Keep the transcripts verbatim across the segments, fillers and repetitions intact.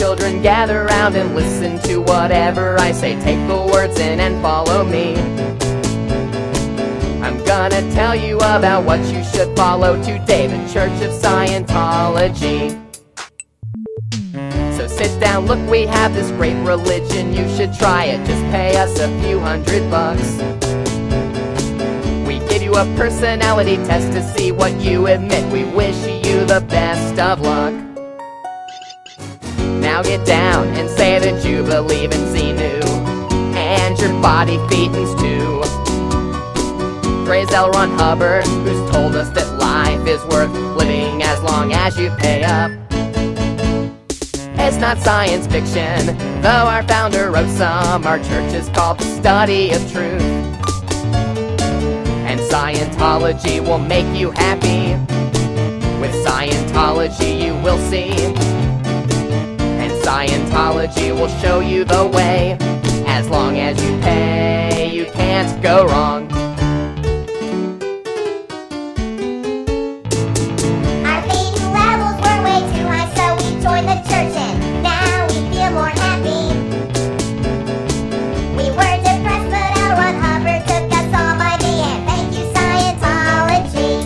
children, gather round and listen to whatever I say. Take the words in and follow me. I'm gonna tell you about what you should follow today, the Church of Scientology. So sit down, look, we have this great religion, you should try it, just pay us a few hundred bucks. We give you a personality test to see what you admit. We wish you the best of luck. Now get down and say that you believe in Xenu, and your body feedings too. Praise L. Ron Hubbard, who's told us that life is worth living as long as you pay up. It's not science fiction, though our founder wrote some. Our church is called the Study of Truth. And Scientology will make you happy. With Scientology you will see. And Scientology will show you the way. As long as you pay, you can't go wrong. Our feeding levels were way too high, so we joined the church and now we feel more happy. We were depressed, but L. Ron Hubbard took us all by the hand. Thank you, Scientology.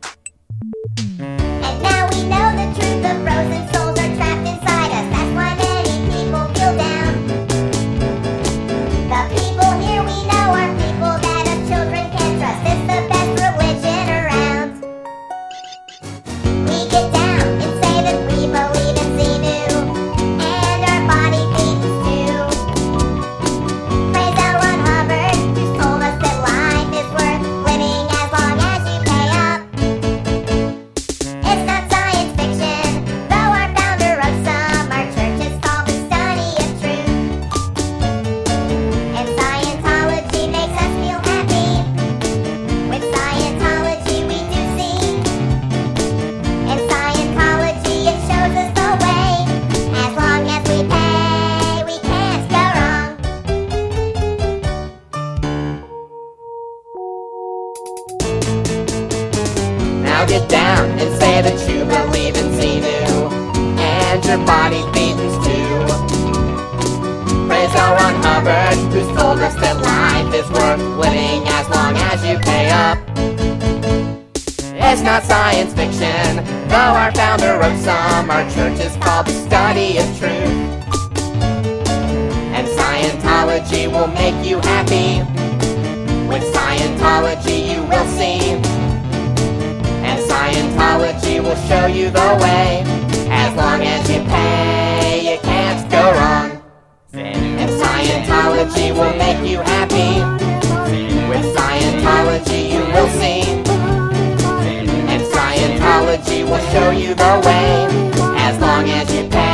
And now we know the truth, the frozen souls are trapped inside us. That's why many people feel down. The people here we know are people that us children can trust. It's the best religion around. We get down and say that we believe in Xenu, and our body feeds too. Praise L. Ron Hubbard, who's told us that life is worth living as long as you pay up. It's not science fiction, though our founder wrote some. Our church is called the Study of Truth. And Scientology makes us feel happy. With Scientology we do see. And Scientology, it shows us the way. As long as we pay, we can't go wrong. Now get down and say that you believe in Xenu, and your body feedings too. Praise L. Ron Hubbard, who's told us that life is worth living as long as you pay up. It's not science fiction, though our founder wrote some. Our church is called the Study of Truth. And Scientology will make you happy. With Scientology you will see. And Scientology will show you the way. As long as you pay, you can't go wrong. And Scientology will make you happy. With Scientology you will see. And Scientology will show you the way. As long as you pay.